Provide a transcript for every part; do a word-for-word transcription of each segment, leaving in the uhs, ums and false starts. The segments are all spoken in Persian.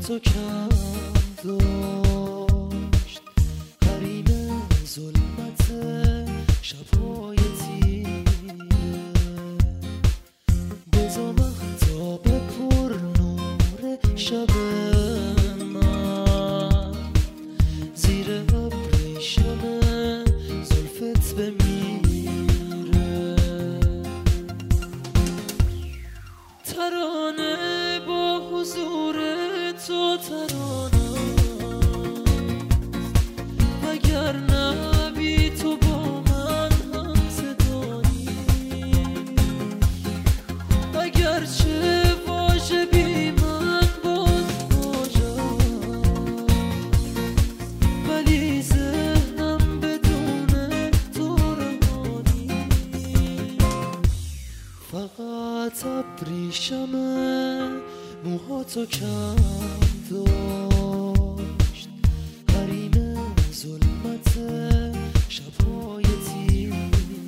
موهاتو کم داشت، حریم ظلمت شبهای تیره، بزا مهتاب پر نور شب من زیر ابریشم زلفت بمیره. ترانه با حضور تو ترانه، وگرنه بی تو با من هم صدایی، اگرچه واژه بی من باز واژه، ولی ذهنم بدون تو روانی. فقط ابریشم موهاتو کم داشت، حریم ظلمت شبهای تیره.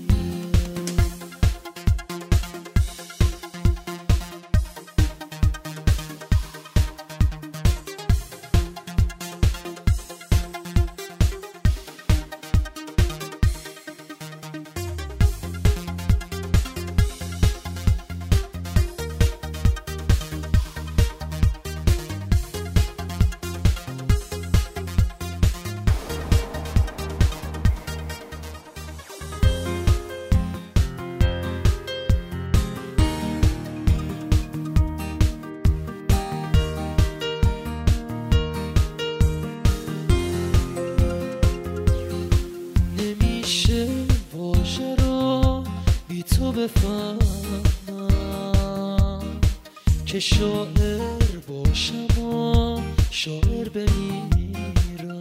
واژه رو بی تو بفهمم که شاعر باشم و شاعر بمیرم.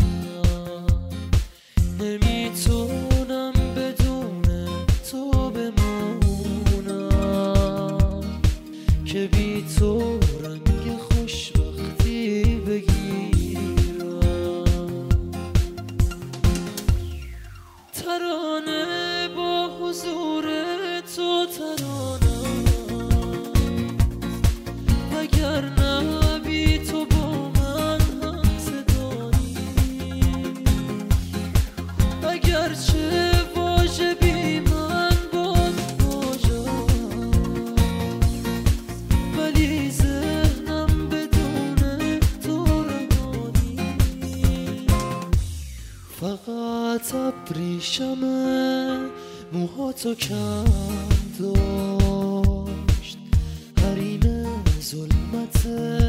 نمیتونم بدون تو بمونم که بی تو رنگ خوشبختی بگیرم. ترانه با حضور تو ترانه، وگرنه بی تو با من هم صدایی، اگرچه واژه بی من باز واژه، ولی ذهنم بدون تو روانی. فقط ابریشم موهاتو کم داشت، حریم ظلمت